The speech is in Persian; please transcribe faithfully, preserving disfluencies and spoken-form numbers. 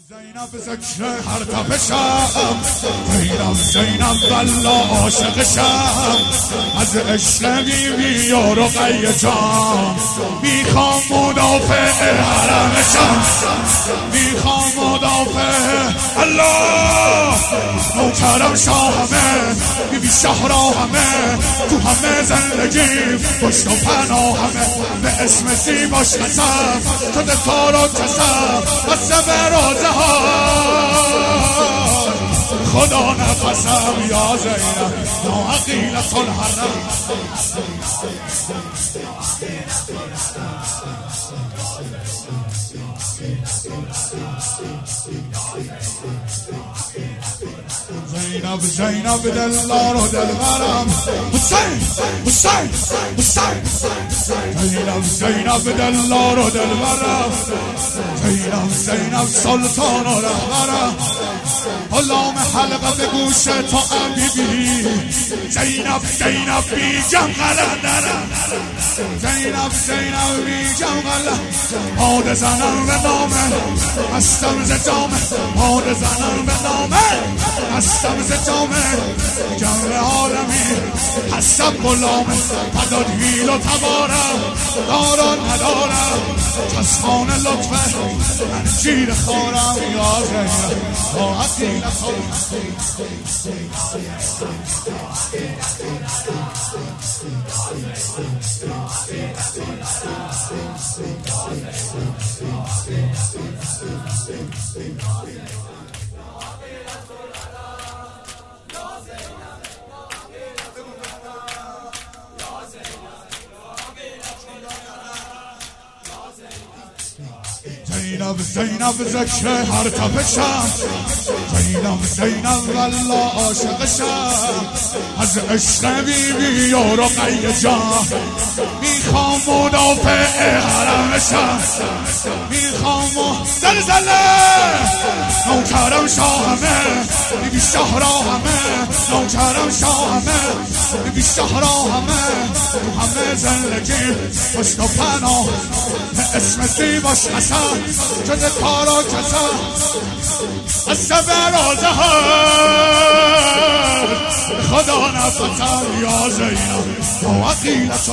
زینب ذکر هر تپشم، زینب زینب والله عاشقشم، از عشق بیبی و رقیه جان میخوام مدافع حرمشم، میخوام مدافع الله نوکرم شاهمه، بیبی شهرا همه تو همه زندگی پشت و پناهمه، به اسم زیباش قسم شده تار و کسم قسم رازه ها خدا نفسم یا زینب ناعقیلت الحرم. زینب زینب دلدار و دلبرم، حسین حسین حسین، زینب زینب دلدار و دلبرم، زینب زینب سلطان و رهبرم، غلام حلقه به گوش تو حبیبی، زینب زینب بی جمغله درم، زینب زینب بی جمغله پاد زنم به نامه هستم ز جامه، پاد زنم به نامه هستم ز جامه، جمع عالمی هستم غلامه، پداد هیل و تبارم داران ندارم، چسخان لطفه من شیر خارم یا زینب با حقیقت زینب زینب ذکر هر تپشم، زینب زینب والله عاشقشم، از عشق بیبی و رقیه جان میخوام مدافع حرمشم، میخوام زلزله نوکرم شاهمه، بیبی شهرا همه نوکرم شاهمه، بیبی شهرا همه تو همه زندگی پشت و پناه، به اسم زیباش قسم شده کار و کسم قسم رازه ها خدا نفتم یا زینب با عقیلت